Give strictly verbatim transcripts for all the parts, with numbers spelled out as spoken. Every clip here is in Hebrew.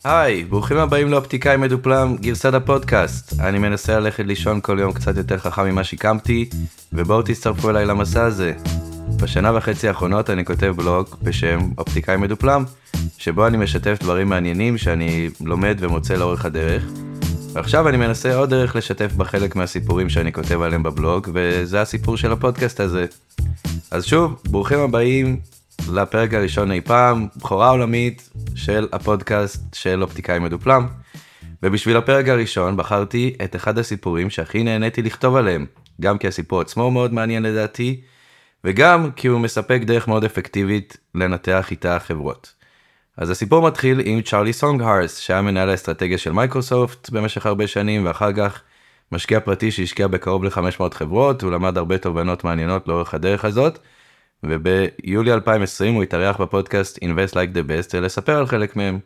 היי, ברוכים הבאים לאופטיקאי מדופלם, גרסת הפודקאסט. אני מנסה ללכת לישון כל יום קצת יותר חכם ממה שקמתי, ובואו תצטרפו אליי למסע הזה. בשנה וחצי האחרונות אני כותב בלוג בשם אופטיקאי מדופלם, שבו אני משתף דברים מעניינים שאני לומד ומוצא לאורך הדרך. ועכשיו אני מנסה עוד דרך לשתף בחלק מהסיפורים שאני כותב עליהם בבלוג, וזה הסיפור של הפודקאסט הזה. אז שוב, ברוכים הבאים לפרק הראשון אי פעם, בחורה עולמית של הפודקאסט של אופטיקאי מדופלם. ובשביל הפרק הראשון בחרתי את אחד הסיפורים שהכי נהניתי לכתוב עליהם, גם כי הסיפור עצמו מאוד מעניין לדעתי, וגם כי הוא מספק דרך מאוד אפקטיבית לנתח איתה חברות. אז הסיפור מתחיל עם צ'רלי סונגהרסט, שהיה מנהל האסטרטגיה של מייקרוסופט במשך הרבה שנים, ואחר כך משקיע פרטי שהשקיע בקרוב ל-חמש מאות חברות, הוא למד הרבה תובנות מעניינות לאורך הדרך הזאת, וביולי אלפיים ועשרים הוא התארח בפודקאסט Invest Like the Best לספר על חלק מהם.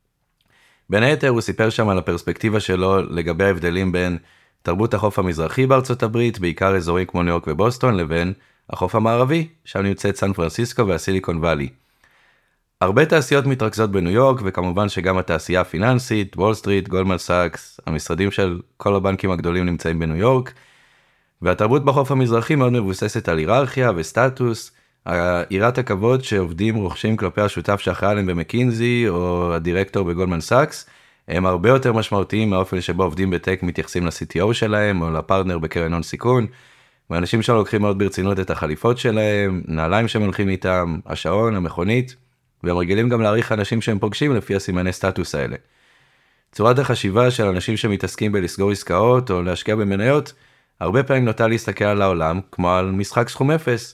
בין היתר הוא סיפר שם על הפרספקטיבה שלו לגבי ההבדלים בין תרבות החוף המזרחי בארצות הברית, בעיקר אזורים כמו ניו יורק ובוסטון, לבין החוף המערבי, שם נמצאת סן פרנסיסקו והסיליקון ואלי. הרבה תעשיות מתרכזות בניו יורק, וכמובן שגם התעשייה הפיננסית, וול סטריט, גולדמן סאקס, המשרדים של כל הבנקים הגדולים נמצאים בניו יורק, והתרבות בחוף המזרחי מאוד מבוססת על היררכיה וסטטוס, יראת הכבוד שעובדים רוכשים כלפי השותף שאחראי עליהם במקינזי, או הדירקטור בגולדמן סאקס, הם הרבה יותר משמעותיים מהאופן שבו עובדים בטק מתייחסים ל-סי טי או שלהם, או לפרטנר בקרן הון סיכון, ואנשים שם לוקחים מאוד ברצינות את החליפות שלהם, נעליים שהם הולכים איתם, השעון, המכונית, והם רגילים גם להעריך אנשים שהם פוגשים לפי הסימני סטטוס האלה. צורת החשיבה של אנשים שמתעסקים בלסגור עסקאות או להשקיע במניות, הרבה פעמים נוטה להסתכל על העולם כמו על משחק סכום אפס.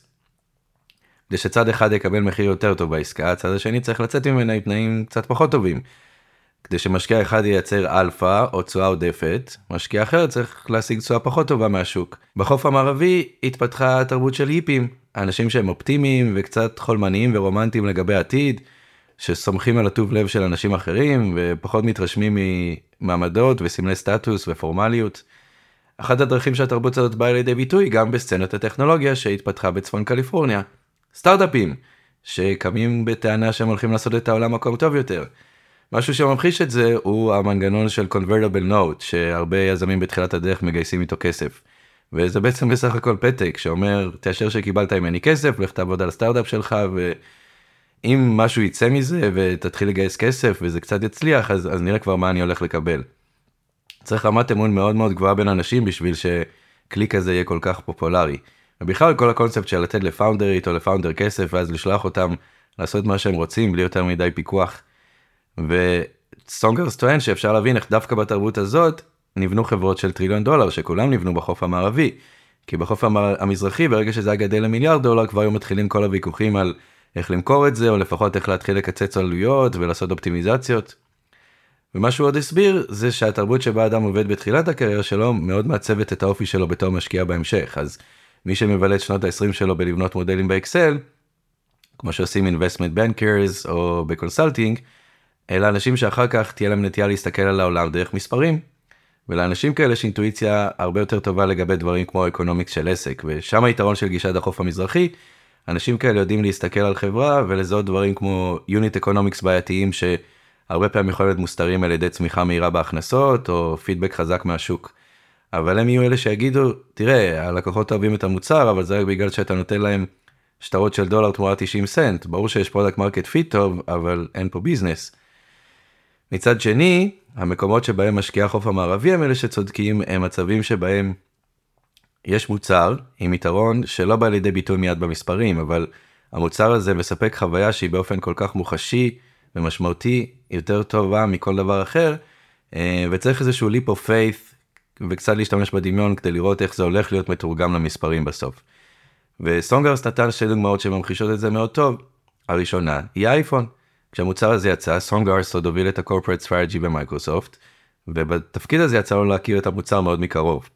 כדי שצד אחד יקבל מחיר יותר טוב בעסקה, הצד השני צריך לצאת ממנה עם תנאים קצת פחות טובים. כדי שמשקיע אחד ייצר אלפא או תשואה עודפת, משקיע אחר צריך להשיג תשואה פחות טובה מהשוק. בחוף המערבי התפתחה תרבות של היפים, אנשים שהם אופטימיים וקצת חולמניים ורומנטיים לגבי העתיד, שסומכים על הטוב לב של אנשים אחרים ופחות מתרשמים ממעמדות וסמלי סטטוס ופורמליות. אחת הדרכים שהתרבות הזאת באה לידי ביטוי גם בסצנת הטכנולוגיה שהתפתחה בצפון קליפורניה. סטארט-אפים שקמים בטענה שהם הולכים לעשות את העולם מקום טוב יותר. משהו שממחיש את זה הוא המנגנון של convertible note, שהרבה יזמים בתחילת הדרך מגייסים איתו כסף. וזה בעצם בסך הכל פתק שאומר, תאשר שקיבלת ממני כסף, לך תעבוד על הסטארט-אפ שלך, ואם משהו יצא מזה ותתחיל לגייס כסף וזה קצת יצליח, אז, אז נראה כבר מה אני הולך לקבל. צריך רמת אמון מאוד מאוד גבוהה בין אנשים בשביל שקליק הזה יהיה כל כך פופולרי. ובכלל כל הקונספט של לתת לפאונדרית או לפאונדר כסף ואז לשלוח אותם לעשות מה שהם רוצים בלי יותר מדי פיקוח. וסונגהרסט טוען שאפשר להבין איך דווקא בתרבות הזאת נבנו חברות של טריליון דולר שכולם נבנו בחוף המערבי. כי בחוף המזרחי ברגע שזה היה גדל למיליארד דולר כבר היו מתחילים כל הוויכוחים על איך למכור את זה או לפחות איך להתחיל לקצץ עלויות ולעשות אופטימיזציות. ומה שהוא עוד הסביר זה שהתרבות שבה אדם עובד בתחילת הקריירה שלו מאוד מעצבת את האופי שלו בתור משקיע בהמשך. אז מי שמבלה את שנות ה-עשרים שלו בלבנות מודלים באקסל, כמו שעושים investment bankers או בקונסלטינג, אלה אנשים שאחר כך תהיה להם נטייה להסתכל על העולם דרך מספרים, ולאנשים כאלה יש אינטואיציה הרבה יותר טובה לגבי דברים כמו אקונומיקס של עסק, ושם היתרון של גישת החוף המזרחי, אנשים כאלה יודעים להסתכל על חברה ולזהות דברים כמו יוניט אקונומיקס בעייתיים שהרבה פעמים יכולים להיות מוסתרים על ידי צמיחה מהירה בהכנסות או פידבק חזק מהשוק. אבל הם יהיו אלה שיגידו, תראה, הלקוחות אוהבים את המוצר, אבל זה רק בגלל שאתה נותן להם שטרות של דולר תמורת תשעים סנט. ברור שיש פרודקט מרקט פיט טוב, אבל אין פה ביזנס. מצד שני, המקומות שבהם משקיע החוף המערבי הם אלה שצודקים, הם מצבים שבהם יש מוצר עם יתרון שלא בא לידי ביטוי מיד במספרים, אבל המוצר הזה מספק חוויה שהיא באופן כל כך מוחשי ומשמעותי, יותר טובה מכל דבר אחר, וצריך איזשהו leap of faith, וקצת להשתמש בדמיון כדי לראות איך זה הולך להיות מתורגם למספרים בסוף. וסונגהרסט נתן שתי דוגמאות שממחישות את זה מאוד טוב. הראשונה היא האייפון. כשהמוצר הזה יצא, סונגהרסט עוד הוביל את ה-corporate strategy במייקרוסופט, ובתפקיד הזה יצא לו להכיר את המוצר מאוד מקרוב.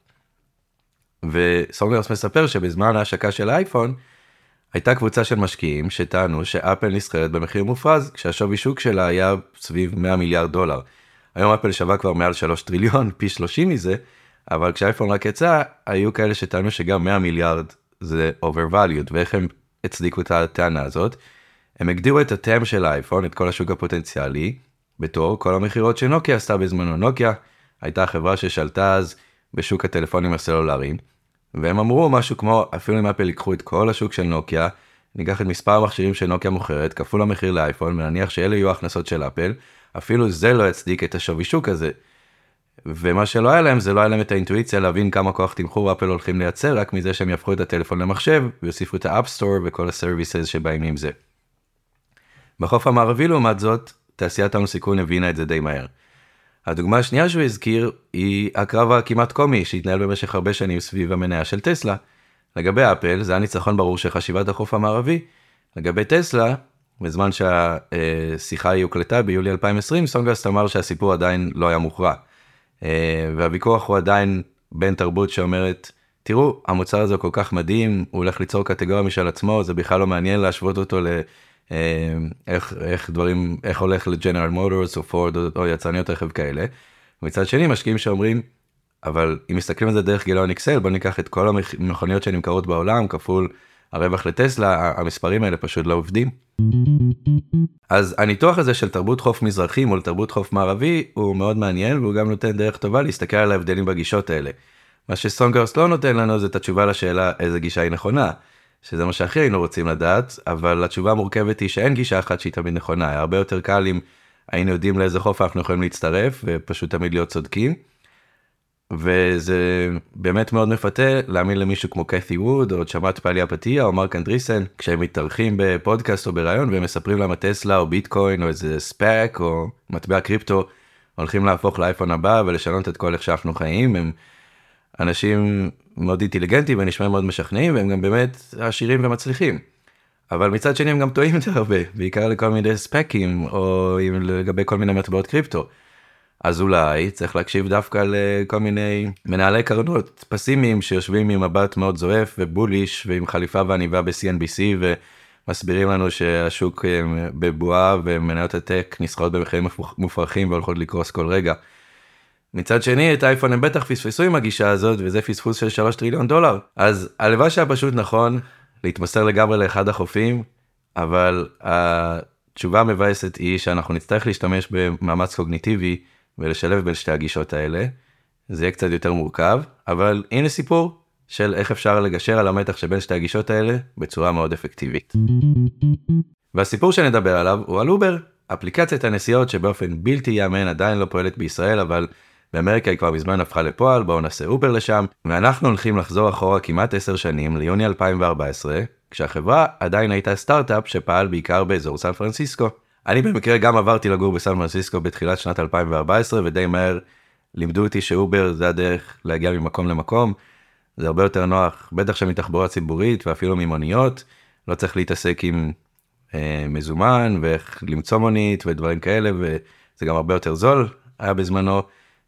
וסונגהרסט מספר שבזמן ההשקה של האייפון, הייתה קבוצה של משקיעים שטענו שאפל נסחרת במחיר מופרז, כשהשווי שוק שלה היה סביב מאה מיליארד דולר. היום אפל שווה כבר מעל שלוש טריליון, פי שלושים מזה, אבל כשהאייפון רק יצא, היו כאלה שטענו שגם מאה מיליארד זה overvalued, ואיך הם הצדיקו את הטענה הזאת? הם הגדירו את הטעם של האייפון, את כל השוק הפוטנציאלי, בתור כל המחירות שנוקיה עשתה בזמנו. נוקיה הייתה חברה ששלטה אז בשוק הטלפונים הסלולריים, והם אמרו משהו כמו, אפילו אם אפל ייקחו את כל השוק של נוקיה, ניקח את מספר המכשירים שנוקיה מוכרת, כפול המחיר לאייפון, ונניח שאלה יהיו הכנסות של אפל, אפילו זה לא יצדיק את השווי שוק הזה. ומה שלא היה להם, זה לא היה להם את האינטואיציה להבין כמה כוח תמחור אפל הולכים לייצר, רק מזה שהם יהפכו את הטלפון למחשב, ויוסיפו את האפ סטור וכל הסרוויסס שבאים עם זה. בחוף המערבי לעומת זאת, תעשיית ההון סיכון הבינה את זה די מהר. הדוגמה השנייה שהוא הזכיר, היא הקרב הכמעט קומי, שהתנהל במשך הרבה שנים סביב המניה של טסלה. לגבי אפל, זה היה ניצחון ברור של חשיבת החוף המערבי. לגבי טסלה, בזמן שהשיחה היא הוקלטה ביולי אלפיים ועשרים, סונגרסט אמר שהסיפור עדיין לא היה מוכרע. והוויכוח הוא עדיין בין תרבות שאומרת, תראו, המוצר הזה כל כך מדהים, הוא הולך ליצור קטגוריה משל עצמו, זה בכלל לא מעניין להשוות אותו ל... איך, איך דברים, איך הולך לג'נרל מוטורס או פורד או, או יצרניות רכב כאלה. ומצד שני, משקיעים שאומרים, אבל אם מסתכלים על זה דרך גילאון אקסל, בוא ניקח את כל המכוניות שנמכרות בעולם, כפול הרווח לטסלה, המספרים האלה פשוט לא עובדים. אז הניתוח הזה של תרבות חוף מזרחי מול תרבות חוף מערבי הוא מאוד מעניין, והוא גם נותן דרך טובה להסתכל על ההבדלים בגישות האלה. מה שסונגרסט לא נותן לנו זה את התשובה לשאלה איזה גישה היא נכונה, שזה מה שהכי היינו רוצים לדעת, אבל התשובה המורכבת היא שאין גישה אחת שהיא תמיד נכונה, הרבה יותר קל אם היינו יודעים לאיזה חוף אנחנו יכולים להצטרף, ופשוט תמיד להיות צודקים. וזה באמת מאוד מפתה להאמין למישהו כמו קת'י ווד, או צ'מאט פאלי אפתיה, או מרק אנדריסן, כשהם מתארחים בפודקאסט או ברעיון, והם מספרים למה טסלה או ביטקוין, או איזה ספק, או מטבע קריפטו, הולכים להפוך לאייפון הבא, ולשנות את כל איך שאנחנו חיים. הם אנשים מאוד אינטליגנטים, ונשמעים מאוד משכנעים, והם גם באמת עשירים ומצליחים. אבל מצד שני הם גם טועים יותר הרבה, בעיקר לכל מיני ספקים, או לגבי כל מיני מטבעות קריפטו. אז אולי צריך להקשיב דווקא לכל מיני מנהלי קרנות פסימיים שיושבים עם מבט מאוד זועף ובוליש ועם חליפה ועניבה ב-סי אן בי סי ומסבירים לנו שהשוק בבועה ומניות הטק נסחרות במחירים מופרכים והולכות לקרוס כל רגע. מצד שני את האייפון הם בטח פספסו עם הגישה הזאת וזה פספוס של שלוש טריליון דולר. אז הלוואי שהיה פשוט נכון להתמסר לגמרי לאחד החופים, אבל התשובה המבאסת היא שאנחנו נצטרך להשתמש במאמץ קוגניטיבי ולשלב בין שתי הגישות האלה. זה יהיה קצת יותר מורכב, אבל הנה סיפור של איך אפשר לגשר על המתח שבין שתי הגישות האלה בצורה מאוד אפקטיבית. והסיפור שנדבר עליו הוא על אובר, אפליקציית הנסיעות שבאופן בלתי יאמן עדיין לא פועלת בישראל, אבל באמריקה היא כבר מזמן הפכה לפועל, בואו נעשה אובר לשם, ואנחנו הולכים לחזור אחורה כמעט עשר שנים ליוני אלפיים וארבע עשרה, כשהחברה עדיין הייתה סטארט-אפ שפעל בעיקר באזור סן פרנסיסקו. אני במקרה גם עברתי לגור בסן פרנסיסקו בתחילת שנת אלפיים וארבע עשרה, ודי מהר לימדו אותי שאובר זה הדרך להגיע ממקום למקום, זה הרבה יותר נוח, בטח שמתחבורה ציבורית ואפילו ממוניות, לא צריך להתעסק עם אה, מזומן ואיך למצוא מונית ודברים כאלה, וזה גם הרבה יותר זול, היה בזמנו,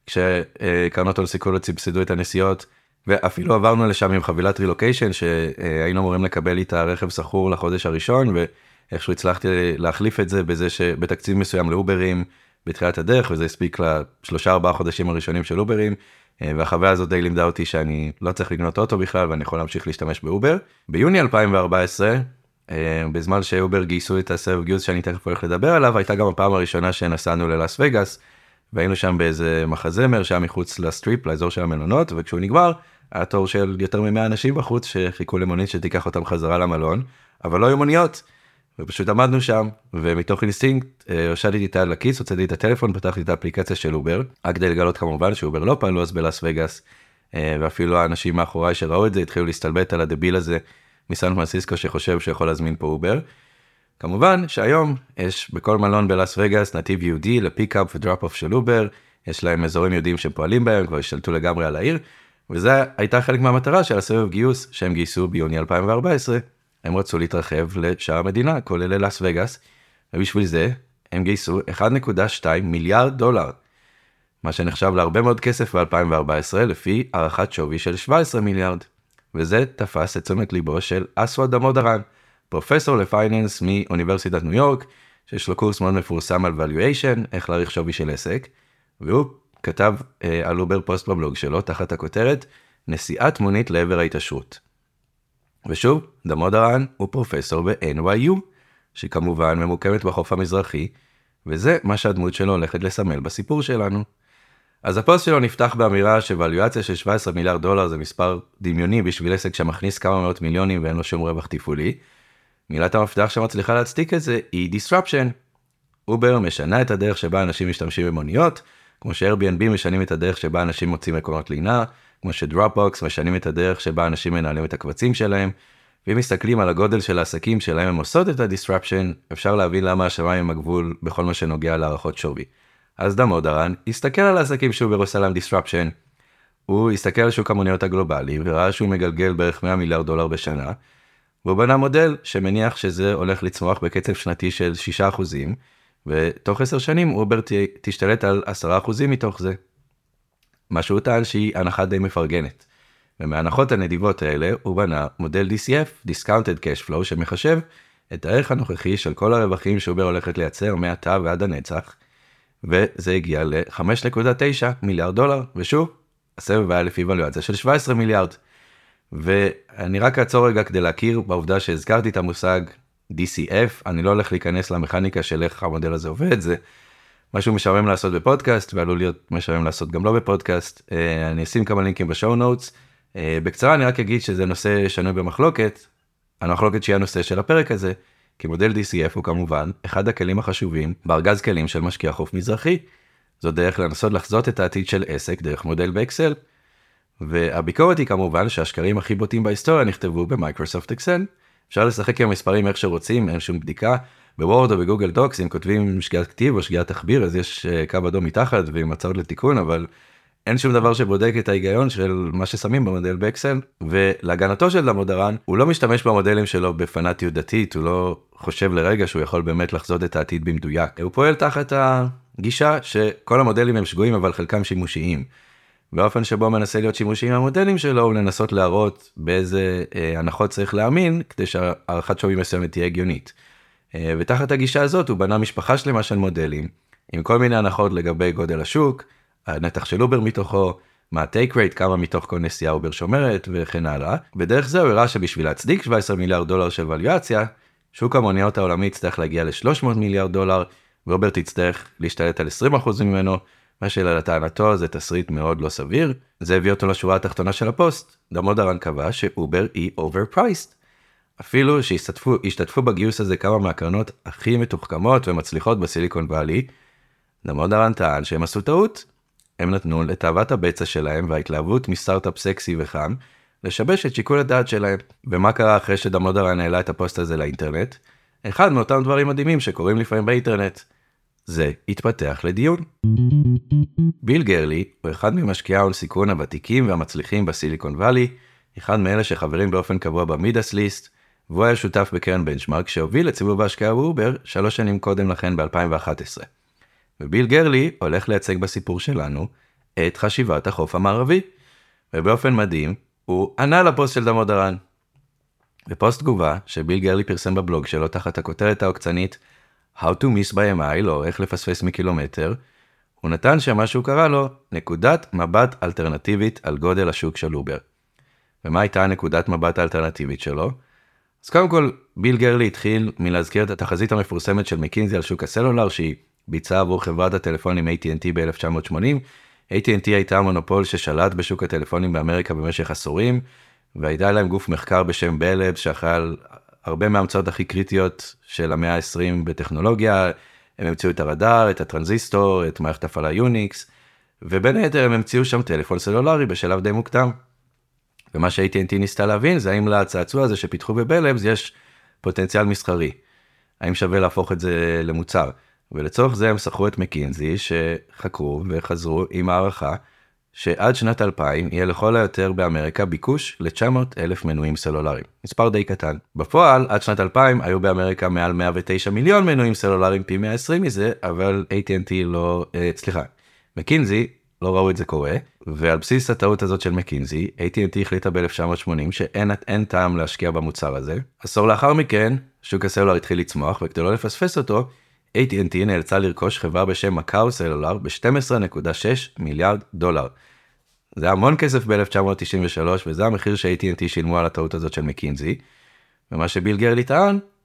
כשקרנות הון סיכון סבסדו את הנסיעות, ואפילו עברנו לשם עם חבילת רילוקיישן, שהיינו אמורים לקבל איתה רכב סחור לחודש הראשון, ואיכשהו הצלחתי להחליף את זה בזה שבתקציב מסוים לאוברים בתחילת הדרך, וזה הספיק לשלושה ארבעה חודשים הראשונים של אוברים, והחוויה הזאת די לימדה אותי שאני לא צריך לקנות אוטו בכלל, ואני יכול להמשיך להשתמש באובר. ביוני אלפיים וארבע עשרה, בזמן שאובר גייסו את הסבב גיוס שאני תכף הולך לדבר עליו, הייתה גם הפעם הראשונה שנסענו ללאס וגאס, והיינו שם באיזה מחזמר שהיה מחוץ לסטריפ, לאזור של המלונות, וכשהוא נגמר, היה תור של יותר ממאה אנשים בחוץ שחיכו למונית שתיקח אותם חזרה למלון, אבל לא היו מוניות, ופשוט עמדנו שם, ומתוך אינסטינקט, הושדתי את היד לכיס, הוצאתי את הטלפון, פתחתי את האפליקציה של אובר, רק כדי לגלות כמובן שאובר לא פעלו אז בלאס וגאס, ואפילו האנשים מאחוריי שראו את זה, התחילו להסתלבט על הדביל הזה מסן פרנסיסקו שחושב שיכול להזמין פה אובר. כמובן שהיום יש בכל מלון בלאס וגאס נתיב יהודי לפיקאפ ודראפ-אוף של אובר, יש להם אזורים יהודיים שפועלים בהם, כבר השתלטו לגמרי על העיר, וזה הייתה חלק מהמטרה של הסבב גיוס שהם גייסו ביוני אלפיים וארבע עשרה, הם רצו להתרחב לשאר המדינה, כולל ללאס וגאס, ובשביל זה הם גייסו אחד נקודה שתיים מיליארד דולר, מה שנחשב להרבה מאוד כסף ב-אלפיים וארבע עשרה, לפי הערכת שווי של שבע עשרה מיליארד, וזה תפס את תשומת ליבו של אסווד דמודרן, פרופסור לפייננס מאוניברסיטת ניו יורק, שיש לו קורס מאוד מפורסם על valuation, איך להעריך שווי של עסק, והוא כתב אה, על אובר פוסט בבלוג שלו, תחת הכותרת, נסיעת מונית לעבר ההתעשרות. ושוב, דמודרן הוא פרופסור ב-אן וואי יו, שכמובן ממוקמת בחוף המזרחי, וזה מה שהדמות שלו הולכת לסמל בסיפור שלנו. אז הפוסט שלו נפתח באמירה שוואליואציה של שבעה עשר מיליארד דולר זה מספר דמיוני בשביל עסק שמכניס כמה מאות מיליונים ואין לו שום רווח תפעולי. מילת המפתח שמצליחה להצדיק את זה היא disruption. אובר משנה את הדרך שבה אנשים משתמשים במוניות, כמו ש-Airbnb משנים את הדרך שבה אנשים מוצאים מקומות לינה, כמו ש-Dropbox משנים את הדרך שבה אנשים מנהלים את הקבצים שלהם, ואם מסתכלים על הגודל של העסקים שלהם הם עושות את ה-disruption, אפשר להבין למה השמיים הם הגבול בכל מה שנוגע להערכות שווי. אז דמודרן הסתכל על העסקים שאובר עושה להם disruption, הוא הסתכל על שוק המוניות הגלובלי וראה שהוא מגלגל בערך מאה מיליארד דולר בשנה, והוא בנה מודל שמניח שזה הולך לצמוח בקצב שנתי של שישה אחוזים, ותוך עשר שנים אובר תשתלט על עשרה אחוזים מתוך זה. מה שהוא טען שהיא הנחה די מפרגנת. ומההנחות הנדיבות האלה הוא בנה מודל די סי אף, Discounted Cash Flow, שמחשב את הערך הנוכחי של כל הרווחים שאובר הולכת לייצר מעתה ועד הנצח, וזה הגיע ל-חמש נקודה תשע מיליארד דולר, ושוב, הסבב היה לפי וואליואציה של שבעה עשר מיליארד. ואני רק אעצור רגע כדי להכיר בעובדה שהזכרתי את המושג די סי אף, אני לא הולך להיכנס למכניקה של איך המודל הזה עובד, זה משהו משעמם לעשות בפודקאסט, ועלול להיות משעמם לעשות גם לא בפודקאסט. אני אשים כמה לינקים בשואו נוטס. בקצרה אני רק אגיד שזה נושא שנוי במחלוקת, המחלוקת שהיא הנושא של הפרק הזה, כי מודל די סי אף הוא כמובן אחד הכלים החשובים בארגז כלים של משקיע חוף מזרחי. זו דרך לנסות לחזות את העתיד של עסק דרך מודל באקסל, והביקורת היא כמובן שהשקרים הכי בוטים בהיסטוריה נכתבו במייקרוסופט אקסל. אפשר לשחק עם המספרים איך שרוצים, אין שום בדיקה. בוורד או בגוגל דוקס, אם כותבים שגיאת כתיב או שגיאת תחביר, אז יש קו אדום מתחת ועם הצעות לתיקון, אבל אין שום דבר שבודק את ההיגיון של מה ששמים במודל באקסל. ולהגנתו של דמודרן, הוא לא משתמש במודלים שלו בפנאטיות דתית, הוא לא חושב לרגע שהוא יכול באמת לחזות את העתיד במדויק. הוא פועל תחת הגישה שכל המודלים הם שגויים, אבל חלקם שימושיים. באופן שבו מנסה להיות שימושיים המודלים שלו, הוא לנסות להראות באיזה אה, הנחות צריך להאמין, כדי שהערכת שווי מסוימת תהיה הגיונית. אה, ותחת הגישה הזאת הוא בנה משפחה שלמה של מודלים, עם כל מיני הנחות לגבי גודל השוק, הנתח של אובר מתוכו, מה ה-take rate, כמה מתוך כל נסיעה אובר שומרת, וכן הלאה. בדרך זה הוא הראה שבשביל להצדיק שבעה עשר מיליארד דולר של וואליואציה, שוק המוניות העולמי יצטרך להגיע ל-שלוש מאות מיליארד דולר, ואובר תצטרך להשתלט על עשרים אחוז ממנו, מה שלטענתו זה תסריט מאוד לא סביר. זה הביא אותו לשורה התחתונה של הפוסט. דמודרן קבע שאובר היא overpriced. אפילו שהשתתפו בגיוס הזה כמה מהקרנות הכי מתוחכמות ומצליחות בסיליקון ואלי, דמודרן טען שהם עשו טעות. הם נתנו לתאוות הבצע שלהם וההתלהבות מסטארט-אפ סקסי וחם, לשבש את שיקול הדעת שלהם. ומה קרה אחרי שדמודרן העלה את הפוסט הזה לאינטרנט? אחד מאותם דברים מדהימים שקורים לפעמים באינטרנט. זה התפתח לדיון. ביל גרלי הוא אחד ממשקיעי ההון סיכון הוותיקים והמצליחים בסיליקון ואלי, אחד מאלה שחברים באופן קבוע במידס ליסט, והוא היה שותף בקרן בנצ'מרק שהוביל לציבור ההשקעה באובר שלוש שנים קודם לכן ב-אלפיים ואחת עשרה. וביל גרלי הולך לייצג בסיפור שלנו את חשיבת החוף המערבי, ובאופן מדהים הוא ענה לפוסט של דמודרן. בפוסט תגובה שביל גרלי פרסם בבלוג שלו תחת הכותרת העוקצנית How to miss by a mile, או איך לפספס מקילומטר, הוא נתן שמה שהוא קרא לו נקודת מבט אלטרנטיבית על גודל השוק של אובר. ומה הייתה הנקודת מבט האלטרנטיבית שלו? אז קודם כל, ביל גרלי התחיל מלהזכיר את התחזית המפורסמת של מקינזי על שוק הסלולר, שהיא ביצעה עבור חברת הטלפונים איי טי אנד טי ב-אלף תשע מאות שמונים. איי טי אנד טי הייתה המונופול ששלט בשוק הטלפונים באמריקה במשך עשורים, והייתה להם גוף מחקר בשם בלב, שאחראי על הרבה מההמצאות הכי קריטיות של המאה ה-עשרים בטכנולוגיה. הם המציאו את הרדאר, את הטרנזיסטור, את מערכת הפעלה יוניקס, ובין היתר הם המציאו שם טלפון סלולרי בשלב די מוקדם. ומה ש-איי טי אנד טי ניסתה להבין זה האם לצעצוע הזה שפיתחו בבלבס יש פוטנציאל מסחרי. האם שווה להפוך את זה למוצר. ולצורך זה הם שכרו את מקינזי שחקרו וחזרו עם הערכה שעד שנת אלפיים יהיה לכל היותר באמריקה ביקוש ל-תשע מאות אלף מנויים סלולריים. מספר די קטן. בפועל, עד שנת אלפיים היו באמריקה מעל מאה ותשע מיליון מנויים סלולריים, פי מאה ועשרים מזה, אבל איי טי אנד טי לא, אה, סליחה, מקינזי לא ראו את זה קורה, ועל בסיס הטעות הזאת של מקינזי, איי טי אנד טי החליטה ב-אלף תשע מאות שמונים שאין אין טעם להשקיע במוצר הזה. עשור לאחר מכן, שוק הסלולר התחיל לצמוח, וכדי לא לפספס אותו, איי טי אנד טי נאלצה לרכוש חברה בשם מקאו סלולר ב-שתים עשרה נקודה שש מיליארד דולר. זה המון כסף ב-אלף תשע מאות תשעים ושלוש, וזה המחיר ש-איי טי אנד טי שילמו על הטעות הזאת של מקינזי. ומה שביל גרלי טען,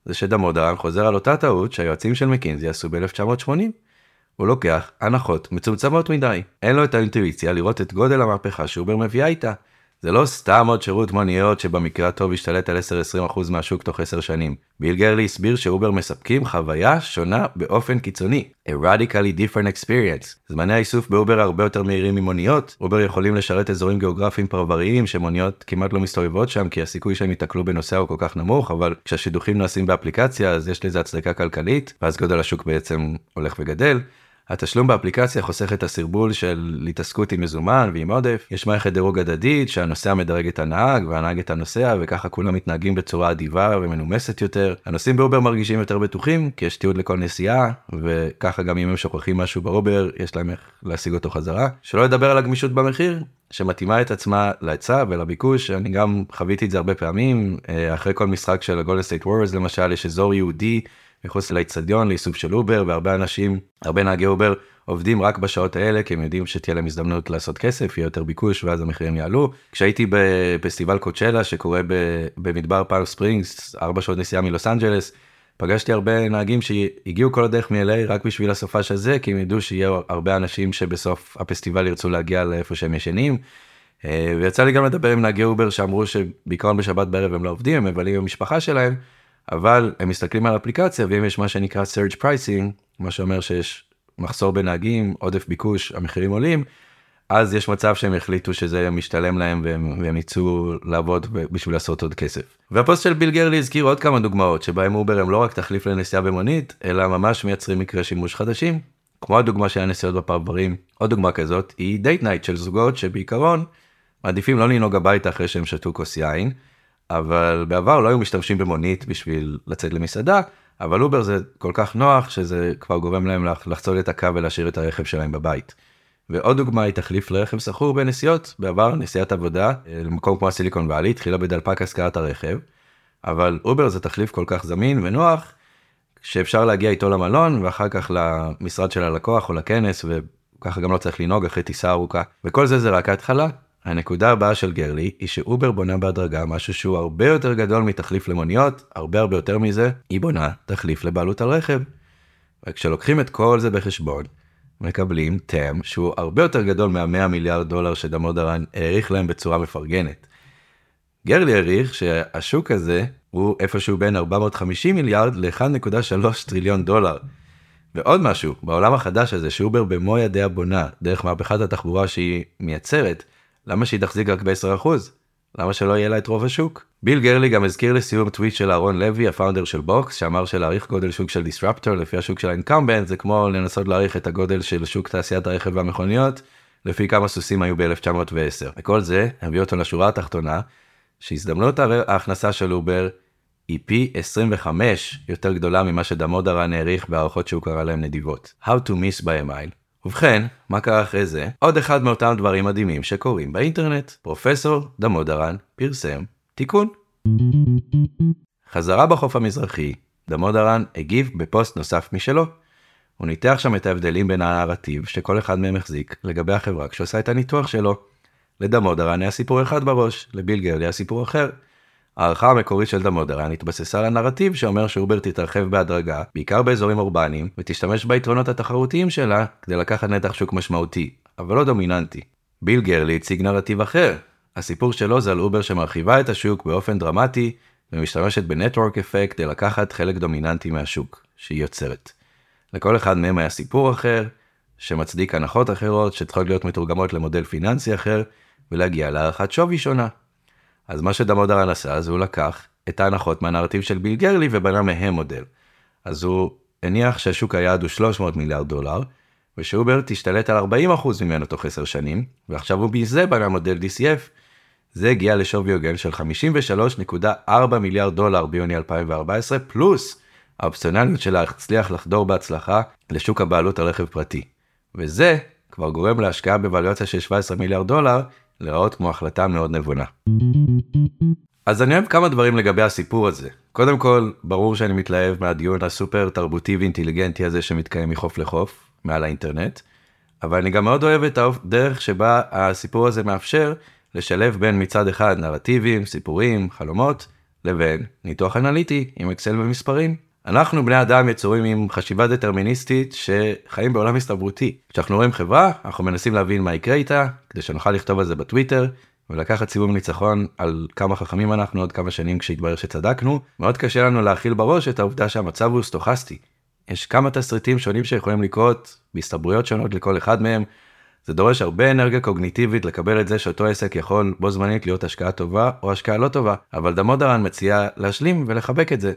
זה שדמודרן חוזר על אותה טעות שהיועצים של מקינזי עשו ב-אלף תשע מאות שמונים. הוא לוקח הנחות מצומצמות מדי. אין לו את האינטואיציה לראות את גודל המהפכה שאובר מביאה איתה. זה לא סתם עוד שירות מוניות שבמקרה הטוב ישתלט על עשר עד עשרים אחוז מהשוק תוך עשר שנים. ביל גרלי הסביר שאובר מספקים חוויה שונה באופן קיצוני. A radically different experience. זמני האיסוף באובר הרבה יותר מהירים ממוניות. אובר יכולים לשרת אזורים גיאוגרפיים פרבריים שמוניות כמעט לא מסתובבות שם כי הסיכוי שהם יתקלו בנוסע הוא כל כך נמוך, אבל כשהשידוכים נעשים באפליקציה אז יש לזה הצדקה כלכלית, ואז גודל השוק בעצם הולך וגדל. התשלום באפליקציה חוסך את הסרבול של להתעסקות עם מזומן ועם עודף. יש מערכת דירוג הדדית שהנוסע מדרג את הנהג והנהג את הנוסע, וככה כולם מתנהגים בצורה אדיבה ומנומסת יותר. הנוסעים באובר מרגישים יותר בטוחים כי יש תיעוד לכל נסיעה, וככה גם אם הם שוכחים משהו באובר יש להם איך להשיג אותו חזרה. שלא לדבר על הגמישות במחיר שמתאימה את עצמה להיצע ולביקוש. אני גם חוויתי את זה הרבה פעמים אחרי כל משחק של גולדן סטייט ווריירס למשל. יש אזור יהודי מחוץ לאצטדיון לאיסוף של אובר, והרבה אנשים, הרבה נהגי אובר עובדים רק בשעות האלה, כי הם יודעים שתהיה להם הזדמנות לעשות כסף, יהיה יותר ביקוש ואז המחירים יעלו. כשהייתי בפסטיבל קוצ'לה שקורה במדבר פאלם ספרינגס, ארבע שעות נסיעה מלוס אנג'לס, פגשתי הרבה נהגים שהגיעו כל הדרך מ-אל איי רק בשביל הסופש הזה, כי הם ידעו שיהיו הרבה אנשים שבסוף הפסטיבל ירצו להגיע לאיפה שהם ישנים. ויצא לי גם לדבר עם נהגי אובר שאמרו שבעיקרון בשבת בערב הם לא עובדים, הם מבלים עם המשפחה שלהם, אבל הם מסתכלים על האפליקציה, ואם יש מה שנקרא surge pricing, מה שאומר שיש מחסור בנהגים, עודף ביקוש, המחירים עולים, אז יש מצב שהם החליטו שזה משתלם להם, והם, והם ייצאו לעבוד בשביל לעשות עוד כסף. והפוסט של ביל גרלי הזכיר עוד כמה דוגמאות, שבהם אובר הם לא רק תחליף לנסיעה במונית, אלא ממש מייצרים מקרה שימוש חדשים, כמו הדוגמה של הנסיעות בפרברים. עוד דוגמה כזאת היא דייט נייט של זוגות, שבעיקרון מעדיפים לא לנהוג הביתה אחרי שהם שתו כוס יין, אבל בעבר לא היו משתמשים במונית בשביל לצאת למסעדה, אבל אובר זה כל כך נוח שזה כבר גורם להם לחצות את הקו ולהשאיר את הרכב שלהם בבית. ועוד דוגמה היא תחליף לרכב סחור בנסיעות. בעבר נסיעת עבודה למקום כמו הסיליקון ואלי התחילה בדלפק השכרת הרכב, אבל אובר זה תחליף כל כך זמין ונוח שאפשר להגיע איתו למלון ואחר כך למשרד של הלקוח או לכנס, וככה גם לא צריך לנהוג אחרי טיסה ארוכה. וכל זה זה רק ההתחלה. הנקודה הבאה של גרלי היא שאובר בונה בהדרגה משהו שהוא הרבה יותר גדול מתחליף למוניות, הרבה הרבה יותר מזה, היא בונה תחליף לבעלות על רכב. וכשלוקחים את כל זה בחשבון, מקבלים טם שהוא הרבה יותר גדול מה-מאה מיליארד דולר שדמודרן העריך להם בצורה מפרגנת. גרלי העריך שהשוק הזה הוא איפשהו בין ארבע מאות וחמישים מיליארד ל-אחד נקודה שלוש טריליון דולר. ועוד משהו, בעולם החדש הזה שאובר במו ידיה בונה, דרך מהפכת התחבורה שהיא מייצרת, למה שהיא תחזיק רק ב-עשרה אחוז? למה שלא יהיה לה את רוב השוק? ביל גרלי גם הזכיר לסיום טוויט של אהרון לוי, הפאונדר של בוקס, שאמר שלהעריך גודל שוק של דיסרפטור לפי השוק של האינקמבנט, זה כמו לנסות להעריך את הגודל של שוק תעשיית הרכב והמכוניות, לפי כמה סוסים היו ב-אלף תשע מאות ועשר. וכל זה הביא אותו לשורה התחתונה, שהזדמנות ההכנסה של אובר היא פי עשרים וחמש יותר גדולה ממה שדמודרן העריך בהערכות שהוא קרא להם נדיבות. How to miss by a mile. ובכן, מה קרה אחרי זה? עוד אחד מאותם דברים מדהימים שקורים באינטרנט. פרופסור דמודרן פרסם תיקון. חזרה בחוף המזרחי, דמודרן הגיב בפוסט נוסף משלו. הוא ניתח שם את ההבדלים בין הנרטיב שכל אחד מהם החזיק לגבי החברה כשעושה את הניתוח שלו. לדמודרן היה סיפור אחד בראש, לביל גרלי היה סיפור אחר. הערכה המקורית של דמודרן התבססה על הנרטיב שאומר שאובר תתרחב בהדרגה, בעיקר באזורים אורבניים, ותשתמש ביתרונות התחרותיים שלה כדי לקחת נתח שוק משמעותי, אבל לא דומיננטי. ביל גרלי הציג נרטיב אחר. הסיפור שלו זה על אובר שמרחיבה את השוק באופן דרמטי, ומשתמשת בנטוורק אפקט כדי לקחת חלק דומיננטי מהשוק שהיא יוצרת. לכל אחד מהם היה סיפור אחר, שמצדיק הנחות אחרות שצריכות להיות מתורגמות למודל פיננסי אחר, ולהגיע להערכת שווי שונה. אז מה שדמודרן עשה, אז הוא לקח את ההנחות מהנרטיב של ביל גרלי ובנה מהם מודל. אז הוא הניח שהשוק היעד הוא שלוש מאות מיליארד דולר, ושאובר תשתלט על ארבעים אחוז ממנו תוך עשר שנים, ועכשיו הוא בזה בנה מודל די סי אף. זה הגיע לשווי הוגן של חמישים ושלוש נקודה ארבע מיליארד דולר ביוני אלפיים וארבע עשרה, פלוס האופציונליות שלה הצליח לחדור בהצלחה לשוק הבעלות על רכב פרטי. וזה כבר גורם להשקעה בוואלואציה של שבעה עשר מיליארד דולר, לראות כמו החלטה מאוד נבונה. אז אני אוהב כמה דברים לגבי הסיפור הזה. קודם כל, ברור שאני מתלהב מהדיון הסופר תרבותי ואינטליגנטי הזה שמתקיים מחוף לחוף, מעל האינטרנט, אבל אני גם מאוד אוהב את הדרך שבה הסיפור הזה מאפשר לשלב בין מצד אחד נרטיבים, סיפורים, חלומות, לבין ניתוח אנליטי עם אקסל ומספרים. אנחנו בני אדם יצורים עם חשיבה דטרמיניסטית שחיים בעולם הסתברותי. כשאנחנו רואים חברה, אנחנו מנסים להבין מה יקרה איתה, כדי שנוכל לכתוב על זה בטוויטר, ולקחת סיבוב ניצחון על כמה חכמים אנחנו עוד כמה שנים כשהתברר שצדקנו. מאוד קשה לנו להכיל בראש את העובדה שהמצב הוא סטוכסטי. יש כמה תסריטים שונים שיכולים לקרות, בהסתברויות שונות לכל אחד מהם. זה דורש הרבה אנרגיה קוגניטיבית לקבל את זה שאותו עסק יכול בו זמנית להיות השקעה טובה או השקעה לא טובה. אבל דמודרן מציע להשלים ולחבק את זה.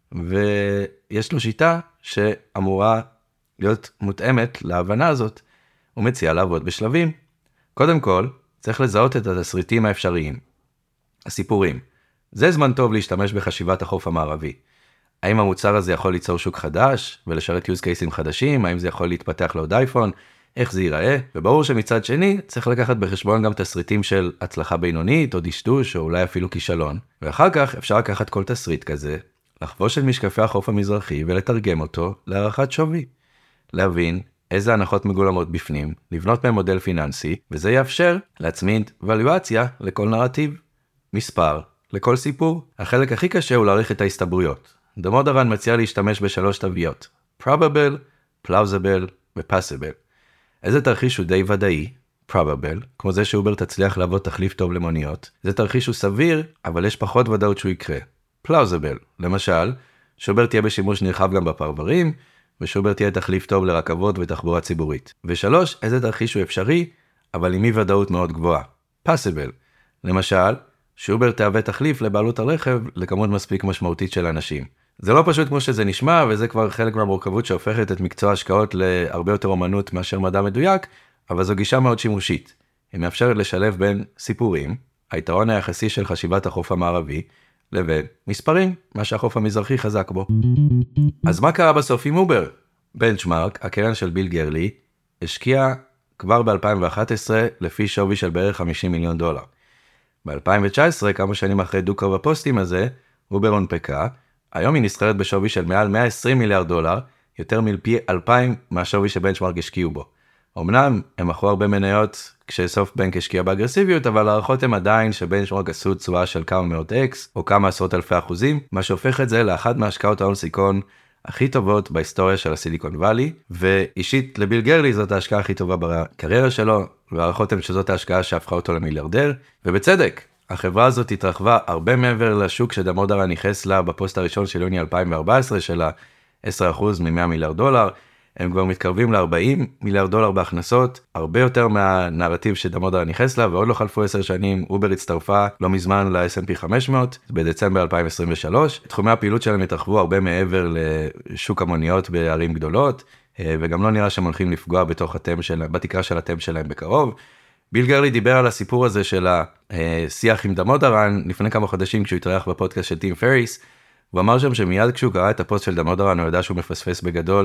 ויש לו שיטה שאמורה להיות מותאמת להבנה הזאת. הוא מציע לעבוד בשלבים. קודם כל, צריך לזהות את התסריטים האפשריים. הסיפורים. זה זמן טוב להשתמש בחשיבת החוף המערבי. האם המוצר הזה יכול ליצור שוק חדש ולשרת use cases חדשים? האם זה יכול להתפתח לעוד אייפון? איך זה ייראה? וברור שמצד שני צריך לקחת בחשבון גם תסריטים של הצלחה בינונית או דשדוש או אולי אפילו כישלון. ואחר כך אפשר לקחת כל תסריט כזה, לחבוש את משקפי החוף המזרחי ולתרגם אותו להערכת שווי. להבין איזה הנחות מגולמות בפנים, לבנות מהם מודל פיננסי, וזה יאפשר להצמיד ולואציה לכל נרטיב. מספר, לכל סיפור. החלק הכי קשה הוא להעריך את ההסתברויות. דמודרן מציע להשתמש בשלוש תוויות, probable, plausible ו-possible. איזה תרחיש הוא די ודאי, probable, כמו זה שאובר תצליח לעבוד תחליף טוב למוניות. זה תרחיש הוא סביר, אבל יש פחות ודאות שהוא יקרה. plausible, למשל, שאובר תהיה בשימוש נרחב גם בפרברים, ושאובר תהיה תחליף טוב לרכבות ותחבורה ציבורית. ושלוש, איזה תרחיש הוא אפשרי, אבל עם אי ודאות מאוד גבוהה. possible, למשל, שאובר תהווה תחליף לבעלות הרכב לכמות מספיק משמעותית של אנשים. זה לא פשוט כמו שזה נשמע, וזה כבר חלק מהמורכבות שהופכת את מקצוע השקעות להרבה יותר אומנות מאשר מדע מדויק, אבל זו גישה מאוד שימושית. היא מאפשרת לשלב בין סיפורים, היתרון היחסי של חשיבת החוף המערבי, לבין מספרים, מה שהחוף המזרחי חזק בו. אז מה קרה בסוף עם אובר? בנצ'מארק, הקרן של ביל גרלי, השקיע כבר ב-אלפיים ואחת עשרה לפי שווי של בערך חמישים מיליון דולר. ב-אלפיים תשע עשרה, כמה שנים אחרי דו-קרב הפוסטים הזה, אובר הונפקה, היום היא נסחרת בשווי של מעל מאה ועשרים מיליארד דולר, יותר מפי אלפיים מהשווי שבנצ'מארק השקיעו בו. אמנם הם מכרו הרבה מניות כשסוף בנק השקיע באגרסיביות, אבל הערכות הם עדיין שבנצ'מארק עשו תשואה של כמה מאות אקס, או כמה עשרות אלפי אחוזים, מה שהופך את זה לאחת מהשקעות ההון סיכון הכי טובות בהיסטוריה של הסיליקון ואלי, ואישית לביל גרלי זאת ההשקעה הכי טובה בקריירה שלו, והערכות הם שזאת ההשקעה שהפכה אותו למיליארדר, ובצדק. החברה הזאת התרחבה הרבה מעבר לשוק שדמודרן נכנס לה בפוסט הראשון של יוני אלפיים וארבע עשרה של ה-עשרה אחוז מ-מאה מיליארד דולר. הם כבר מתקרבים ל-ארבעים מיליארד דולר בהכנסות, הרבה יותר מהנרטיב שדמודרן נכנס לה, ועוד לא חלפו עשר שנים. אובר הצטרפה לא מזמן ל-אס אנד פי חמש מאות בדצמבר אלפיים עשרים ושלוש. תחומי הפעילות שלהם התרחבו הרבה מעבר לשוק המוניות בערים גדולות, וגם לא נראה שהם הולכים לפגוע בתוך התם של, בתקרה של התם שלהם בקרוב. ביל גרלי דיבר על הסיפור הזה של השיח עם דמודרן לפני כמה חודשים כשהוא התארח בפודקאסט של טים פריס. הוא אמר שם שמיד כשהוא קרא את הפוסט של דמודרן הוא ידע שהוא מפספס בגדול,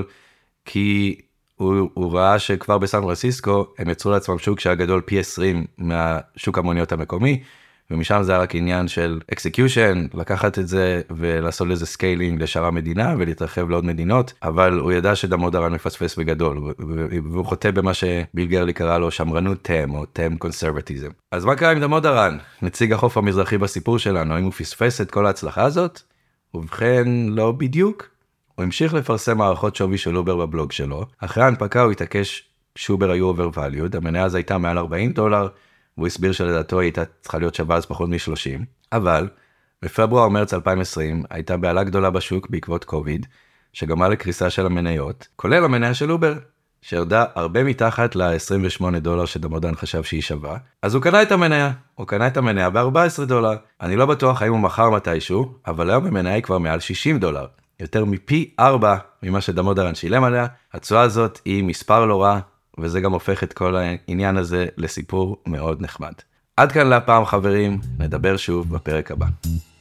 כי הוא, הוא ראה שכבר בסן פרנסיסקו הם יצרו לעצמם שוק שהיה גדול פי עשרים מהשוק המוניות המקומי, ומשם זה היה רק עניין של execution, לקחת את זה ולעשות לזה סקיילינג לשאר המדינה ולהתרחב לעוד מדינות, אבל הוא ידע שדמודרן מפספס בגדול, והוא חוטא במה שביל גרלי קרא לו שמרנות תם או תם קונסרבטיזם. אז מה קרה עם דמודרן? נציג החוף המזרחי בסיפור שלנו, האם הוא פספס את כל ההצלחה הזאת? ובכן לא בדיוק. הוא המשיך לפרסם מערכות שווי של אובר בבלוג שלו. אחרי ההנפקה הוא התעקש שאובר היו overvalued, המניה אז הייתה מעל ארבעים דולר, והוא הסביר שלדעתו הייתה צריכה להיות שווה אז פחות מ-שלושים, אבל בפברואר-מרץ אלפיים ועשרים הייתה בעלה גדולה בשוק בעקבות קוביד, שגרמה לקריסה של המניות, כולל המניה של אובר, שירדה הרבה מתחת ל-עשרים ושמונה דולר שדמודרן חשב שהיא שווה. אז הוא קנה את המניה, הוא קנה את המניה ב-ארבעה עשר דולר. אני לא בטוח האם הוא מכר מתישהו, אבל היום המניה היא כבר מעל שישים דולר. יותר מפי ארבע ממה שדמודרן שילם עליה. התשואה הזאת היא מספר לא רע, וזה גם הופך את כל העניין הזה לסיפור מאוד נחמד. עד כאן להפעם חברים, נדבר שוב בפרק הבא.